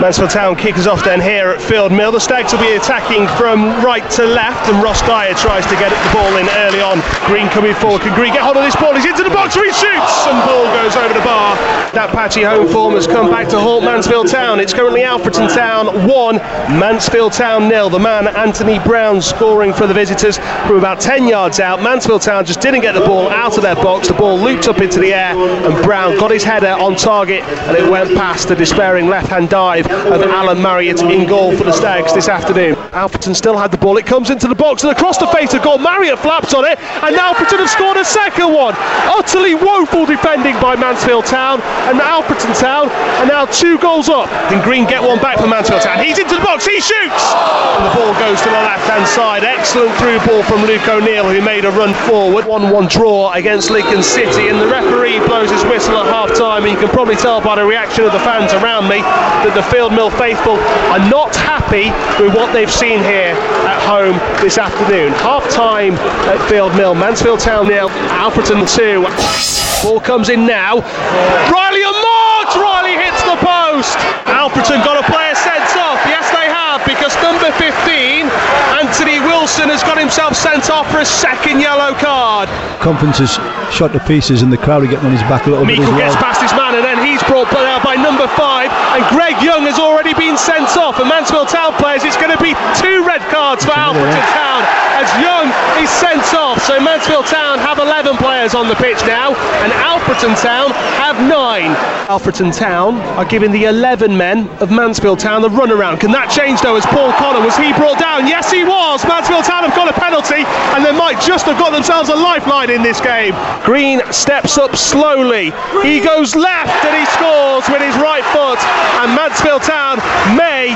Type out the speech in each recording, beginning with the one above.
Mansfield Town kick us off then here at Field Mill. The Stags will be attacking from right to left, and Ross Geyer tries to get the ball in early on. Green coming forward. Can Green get hold of this ball? He's into the box where he shoots, and ball goes over the bar. That patchy home form has come back to haunt Mansfield Town. It's currently Alfreton Town 1, Mansfield Town 0. The man Anthony Brown scoring for the visitors from about 10 yards out. Mansfield Town just didn't get the ball out of their box. The ball looped up into the air, and Brown got his header on target, and it went past the despairing left-hand dive of Alan Marriott in goal for the Stags this afternoon. Alfreton still had the ball. It comes into the box and across the face of goal. Marriott flaps on it, and Alfreton have scored a second one. Utterly woeful defending by Mansfield Town, and Alfreton Town are now 2 goals up. Can Green get one back for Mansfield Town? He's into the box, he shoots, and the ball goes to the left-hand side. Excellent through ball from Luke O'Neill, who made a run forward. 1-1 draw against Lincoln City, and the referee blows his whistle at half-time, and you can probably tell by the reaction of the fans around me that the Field Mill faithful are not happy with what they've seen here at home this afternoon. Half-time at Field Mill. Mansfield Town 0, Alfreton 2. Ball comes in now. Riley unmarked! Riley hits the post! Alfreton got a player sent off. Yes, they have, because number 15, Anthony Wilson, has got himself sent off for a second yellow card. Conference is shot to pieces, and the crowd are getting on his back a little bit as well. Meikle gets past his man, and then he's brought out by number 5, and Greg Young has already been sent off. And Mansfield Town players, it's going to be 2 red cards for Alfreton Town as Young is sent off. So Mansfield Town have 11 players on the pitch now, and Alfreton Town have 9. Alfreton Town are giving the 11 men of Mansfield Town the runaround. Can that change though, as Paul Connor, was he brought down? Yes, he was. Mansfield Town have got a penalty, and they might just have got themselves a lifeline in this game. Green steps up slowly. He goes left, and he scores with his right foot, and Mansfield Town may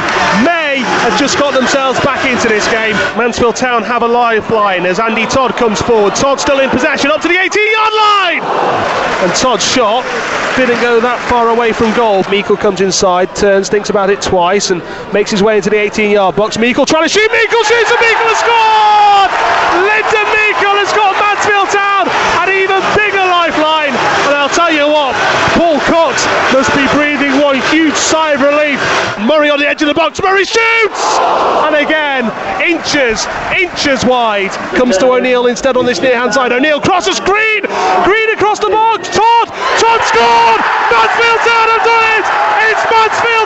have just got themselves back into this game. Mansfield Town have a lifeline as Andy Todd comes forward. Todd still in possession, up to the 18-yard line, and Todd's shot didn't go that far away from goal. Meikle comes inside, turns, thinks about it twice, and makes his way into the 18-yard box. Meikle trying to shoot, Meikle shoots, and Meikle has scored! Lyndon Meikle has got Mansfield Town an even bigger lifeline, and I'll tell you what, Paul Cox must be breathing one huge sigh of relief. Murray on the edge of the box, Murray shoots! And again, inches wide. Comes to O'Neill instead on this near-hand side. O'Neill crosses Green across the box, Todd scored! Mansfield Town have done it! It's Mansfield